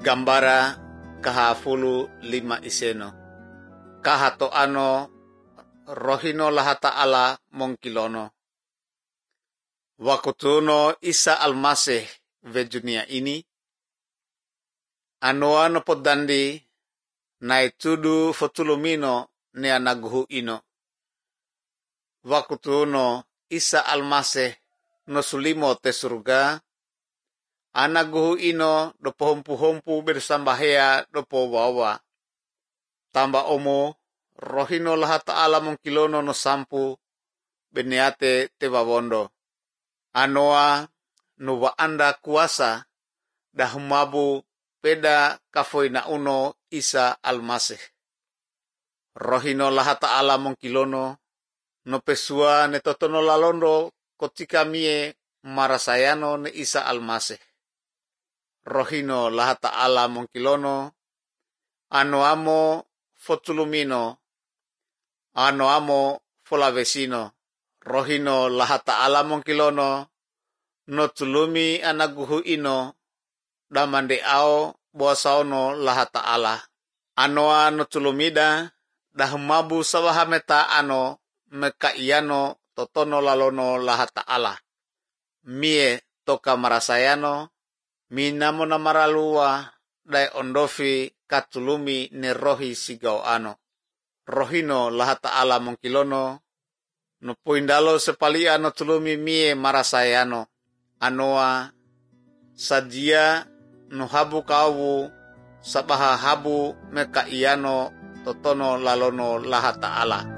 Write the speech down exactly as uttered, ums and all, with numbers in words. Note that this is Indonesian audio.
Gambara kahafulu lima iseno. Kahato ano rohino laha ta'ala mongkilono. Wakutuno Isa Almasih ve dunia ini. Anoa no podandi naitudu fotulumino ne anaguhu ino. Wakutuno Isa Almasih no sulimo te surga. Anaguhu ino do pohompu-hompu bersambahea do wawa. Tamba omo rohino laha ta'ala mongkilono no sampu beneate te wawondo. Anoa nuwa anda kuasa dahumabu peda kafoina uno Isa Almasih. Rohino laha ta'ala mongkilono no pesua ne totono lalondo kotika mie marasayano ne Isa Almasih. Rohino laha ta'ala mongkilono ano amo fotulumino ano amo folavesino. Rohino laha ta'ala mongkilono no tulumi anaguhu ino damande ao boasaono laha ta'ala. Anoa no tulumida dahumabu sawahameta ano mekaiano totono lalono laha ta'ala. Mie toka marasayano minamo na maralua dai ondofi katulumi ne rohi sigao ano. Rohino laha ta'ala mongkilono no poindalo sepalia no tulumi mie marasayano. Anoa sajia no habu kawu sabaha habu mekaiano totono lalono laha ta'ala.